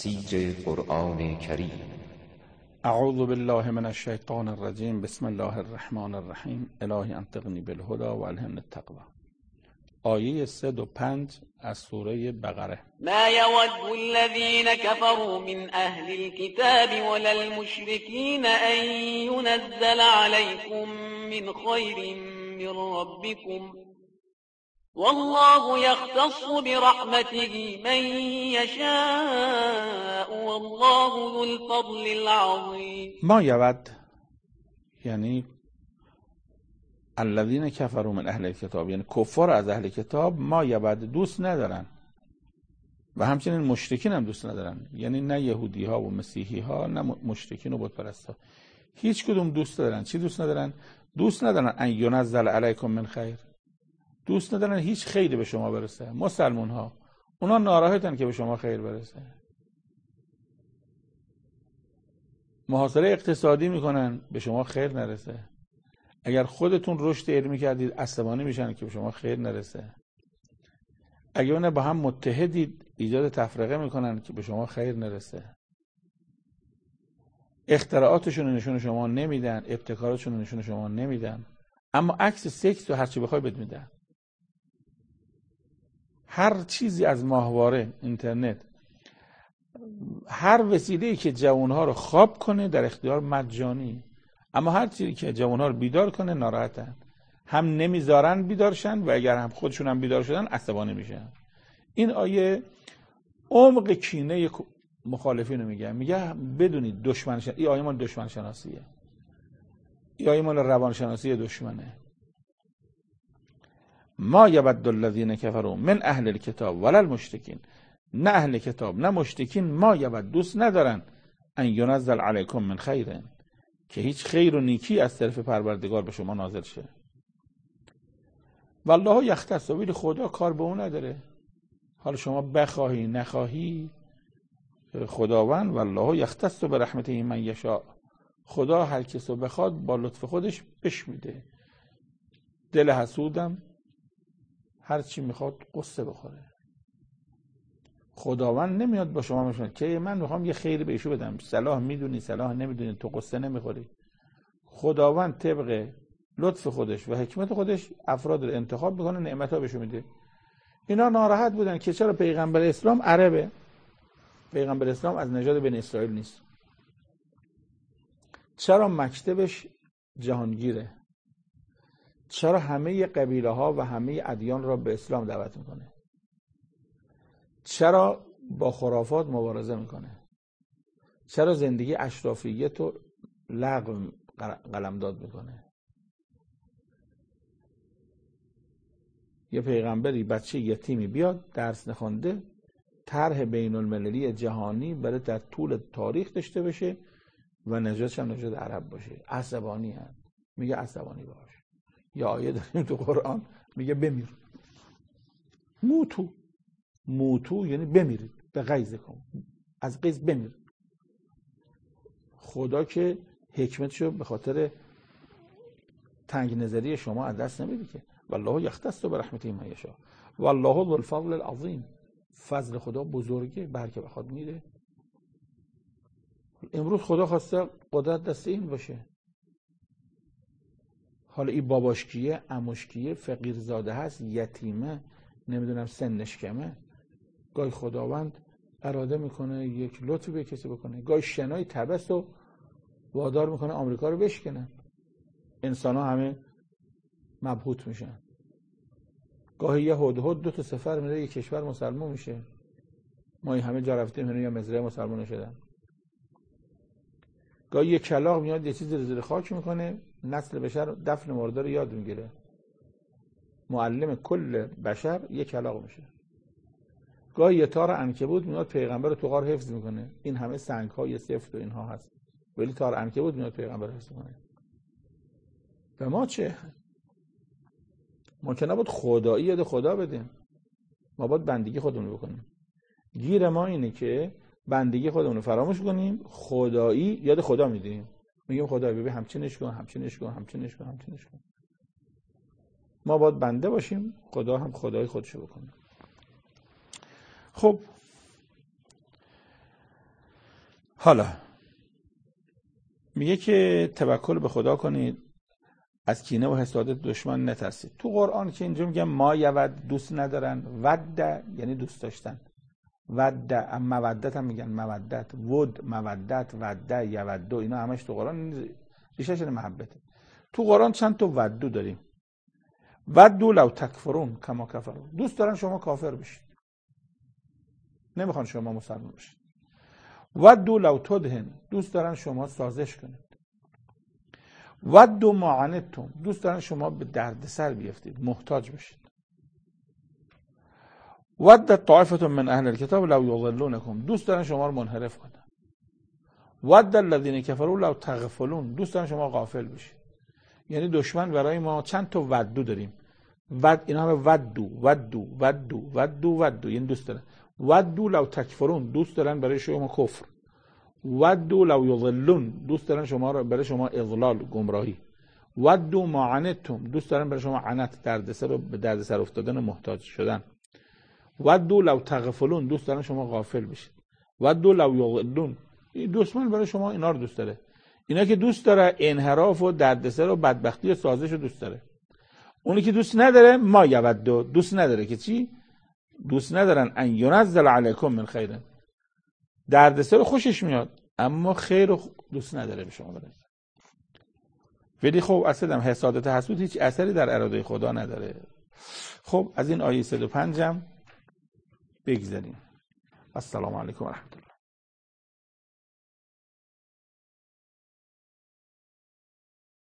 تفسیر قرآن کریم. اعوذ بالله من الشیطان الرجیم. بسم الله الرحمن الرحیم. الهی انطقنی بالهدی و الهمنی التقوی. آیه 3 و 5 از سوره بقره. ما يود الذين كفروا من أهل الكتاب ولا المشركين أن ينزل عليكم من خير من ربكم والله يختص برحمته من يشاء والله ذو الفضل العظيم. ما یود یعنی الذین کفروا من اهل الکتاب، یعنی کفار از اهل کتاب، ما یود دوست ندارن و همچنین مشرکین هم دوست ندارن، یعنی نه یهودی ها و مسیحی ها نه مشرکین و بت پرست ها، هیچ کدوم دوست ندارن. چی دوست ندارن؟ دوست ندارن ان ینزل علیکم من خیر، دوست ندارن هیچ خیری به شما برسه. مسلمون ها اونا ناراحتن که به شما خیر برسه، محاصره اقتصادی میکنن به شما خیر نرسه. اگر خودتون رشد علمی کردید عصبانی میشن که به شما خیر نرسه. اگر اونا با هم متحدید ایجاد تفرقه میکنن که به شما خیر نرسه. اختراعاتشون نشون شما نمیدن، ابتکاراتشون نشون شما نمیدن، اما عکس سکس و هر چی بخوای بهت میدن. هر چیزی از ماهواره، اینترنت، هر وسیله‌ای که جوانها رو خواب کنه در اختیار مجانی، اما هر چیزی که جوانها رو بیدار کنه ناراحتن. هم نمیذارن بیدارشن و اگر هم خودشون هم بیدار شدن عصبانی میشن. این آیه عمق کینه مخالفین رو میگه بدونید دشمن این آیه مال دشمن شناسیه، این آیه مال روان شناسی دشمنه. ما یود الذین کفروا من اهل الکتاب ولا المشرکین، نه اهل کتاب نه مشرکین ما یود دوست ندارن ان ینزل علیکم من خیر، که هیچ خیر و نیکی از طرف پروردگار به شما نازل شه. والله یختص، ولی خدا کار به اون نداره. حالا شما بخواهی نخواهی، خداوند والله یختص برحمته من یشاء، خدا هر کس رو بخواد با لطف خودش بش میده. دل حسودم هر چی میخواد قصه بخوره. خداوند نمیاد با شما میشونه که من میخوام یه خیری به ایشو بدم، صلاح میدونی صلاح نمیدونی، تو قصه نمیخوری. خداوند طبق لطف خودش و حکمت خودش افراد رو انتخاب میکنه، نعمت‌ها بهشون میده. اینا ناراحت بودن که چرا پیغمبر اسلام عربه، پیغمبر اسلام از نژاد بنی اسرائیل نیست، چرا مکتبش جهانگیره، چرا همه قبیله ها و همه ادیان را به اسلام دعوت میکنه، چرا با خرافات مبارزه میکنه، چرا زندگی اشرافیت رو لغو قلمداد میکنه. یه پیغمبری بچه یتیمی بیاد درس نخونده، طرح بین المللی جهانی برای در طول تاریخ داشته باشه و نژادش هم نژاد عرب باشه. عصبانی هست، میگه عصبانی باش. یا آیه داریم تو قرآن میگه بمیر، موتو یعنی بمیرید، به غیظکم، از غیظ بمیر. خدا که حکمتشو به خاطر تنگ نظری شما از دست نمیده که. والله یختص برحمته من یشاء والله ذو الفضل العظیم، فضل خدا بزرگه، به هر که بخواد میده. امروز خدا خواسته قدرت دست این باشه، حالا این باباش کیه، عموش کیه، فقیرزاده هست، یتیمه، نمیدونم سنش کمه، گاهی خداوند اراده میکنه یک لطفی به کسی بکنه، گاهی شنای تبس رو وادار میکنه آمریکا رو بشکنه، انسان ها همه مبهوت میشن. گاهی یه هدهد 2 تا سفر میره یک کشور مسلمان میشه، ما این همه جا رفتیم یا مزرعه مسلمان شدن. گاهی یه کلاغ میاد یه چیزی زیر خاک میکنه، نسل بشر دفن مرده رو یاد میگیره، معلم کل بشر یه کلاغ میشه. گاهی یه تار عنکبوت میاد پیغمبر رو تو غار حفظ میکنه، این همه سنگ های سفت و اینها هست ولی تار عنکبوت میاد پیغمبر حفظ میکنه. به ما چه؟ ما که نباید خدایی یاد خدا بدیم، ما باید بندگی خودمون رو بکنیم. گیر ما اینه که بندگی خودمون رو فراموش کنیم، خدایی یاد خدا میدیم، میگیم خدای ببین همچینش کن همچینش کن همچینش کن همچینش کن. ما باید بنده باشیم، خدا هم خدای خودشو بکنه. خب حالا میگه که توکل به خدا کنید، از کینه و حسادت دشمن نترسید. تو قرآن که اینجا میگه ما یود، دوست ندارن، ود یعنی دوست داشتن، ود مودت هم میگن مودت، ود مودت، ود یودو، اینا همش تو قرآن ریشه‌ش محبته. تو قرآن چند تا ودو داریم. ودو لو تکفرون کما کفرون، دوست دارن شما کافر بشید، نمیخوان شما مسلمان بشید. ودو لو تدهن، دوست دارن شما سازش کنید. ودو ما عنتم، دوست دارن شما به دردسر بیفتید، محتاج بشید. ود طائفه من اهل الكتاب لو یضلونکم، دوست دارن شما رو منحرف کنن. ود الذین کفروا لو تغفلون، دوست دارن شما غافل بشید. یعنی دشمن برای ما چند تا ودو داریم. ود اینا همه ودو، یعنی دوست دارن. ودو لو تکفرون، دوست دارن برای شما کفر. ودو لو یضلون، دوست دارن شما رو برای شما اضلال، گمراهی. ودو ما عنتم، دوست دارن برای شما عنت، دردسر و به دردسر افتادن و محتاج شدن. ودو لو تغفلون، دوست دارن شما غافل بشید. ودو لو یضلون، دشمن برای شما اینا رو دوست داره. اینا که دوست داره انحراف و دردسر و بدبختی و سازش رو دوست داره. اونی که دوست نداره ما یودو، دوست نداره که چی؟ دوست ندارن ان ینزل علیکم من خیر، دردسر خوشش میاد اما خیر رو دوست نداره به شما برسه. ولی خب اصلا حسادت حسود هیچ اثری در اراده خدا نداره. خب از این آیه 105 هم بگذاریم. السلام علیکم و رحمت الله.